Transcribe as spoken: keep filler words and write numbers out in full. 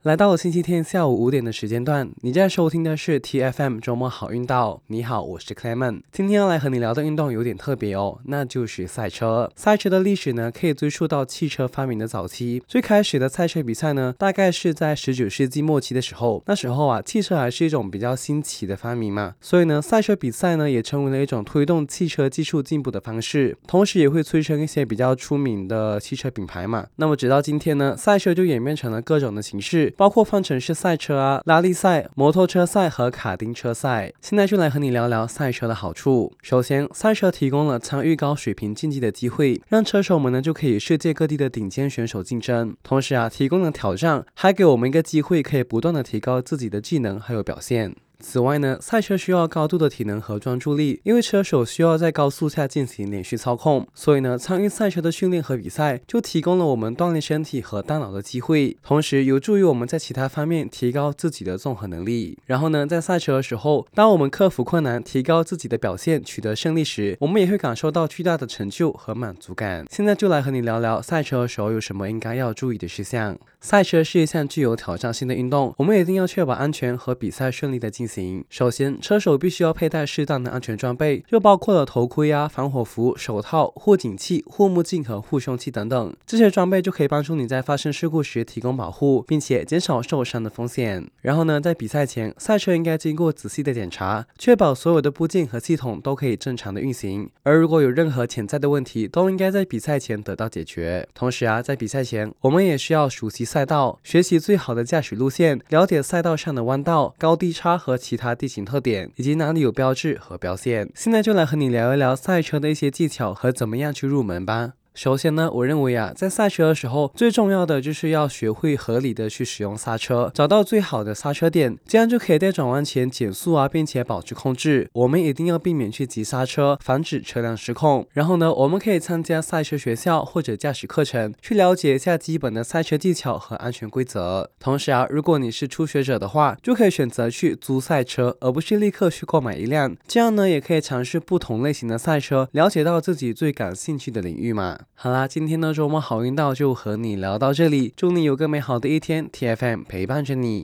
来到了星期天下午五点的时间段，你在收听的是 T F M 周末好运道。你好，我是 Clement。今天要来和你聊的运动有点特别哦，那就是赛车。赛车的历史呢，可以追溯到汽车发明的早期。最开始的赛车比赛呢，大概是在十九世纪末期的时候。那时候啊，汽车还是一种比较新奇的发明嘛，所以呢，赛车比赛呢也成为了一种推动汽车技术进步的方式，同时也会催生一些比较出名的汽车品牌嘛。那么直到今天呢，赛车就演变成了各种的形式。包括方程式赛车啊、拉力赛、摩托车赛和卡丁车赛。现在就来和你聊聊赛车的好处。首先，赛车提供了参与高水平竞技的机会，让车手们呢就可以与世界各地的顶尖选手竞争。同时啊，提供了挑战，还给我们一个机会，可以不断的提高自己的技能还有表现。此外呢，赛车需要高度的体能和专注力，因为车手需要在高速下进行连续操控，所以呢，参与赛车的训练和比赛就提供了我们锻炼身体和大脑的机会，同时有助于我们在其他方面提高自己的综合能力。然后呢，在赛车的时候，当我们克服困难，提高自己的表现，取得胜利时，我们也会感受到巨大的成就和满足感。现在就来和你聊聊赛车的时候有什么应该要注意的事项。赛车是一项具有挑战性的运动，我们一定要确保安全和比赛顺利的进行。首先，车手必须要佩戴适当的安全装备，就包括了头盔啊、防火服、手套、护颈器、护目镜和护胸器等等。这些装备就可以帮助你在发生事故时提供保护，并且减少受伤的风险。然后呢，在比赛前，赛车应该经过仔细的检查，确保所有的部件和系统都可以正常的运行。而如果有任何潜在的问题，都应该在比赛前得到解决。同时啊，在比赛前，我们也需要熟悉赛道，学习最好的驾驶路线，了解赛道上的弯道、高低差和其他地形特点，以及哪里有标志和标线。现在就来和你聊一聊赛车的一些技巧和怎么样去入门吧。首先呢，我认为啊，在赛车的时候，最重要的就是要学会合理的去使用刹车，找到最好的刹车点，这样就可以在转弯前减速啊，并且保持控制。我们一定要避免去急刹车，防止车辆失控。然后呢，我们可以参加赛车学校或者驾驶课程，去了解一下基本的赛车技巧和安全规则。同时啊，如果你是初学者的话，就可以选择去租赛车，而不是立刻去购买一辆。这样呢，也可以尝试不同类型的赛车，了解到自己最感兴趣的领域嘛。好啦，今天的周末好运道就和你聊到这里，祝你有个美好的一天， T F M 陪伴着你。